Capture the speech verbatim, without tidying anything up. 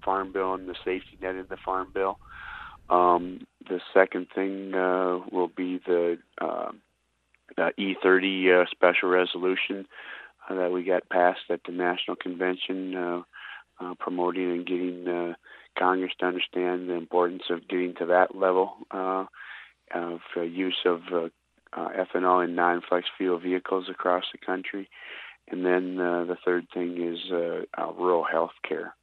farm bill and the safety net in the farm bill. Um, the second thing uh, will be the uh, uh, E thirty uh, special resolution uh, that we got passed at the National Convention, uh, uh, promoting and getting uh, Congress to understand the importance of getting to that level uh, of uh, use of uh, uh, ethanol in non-flex fuel vehicles across the country. And then uh, the third thing is uh, uh, rural health care.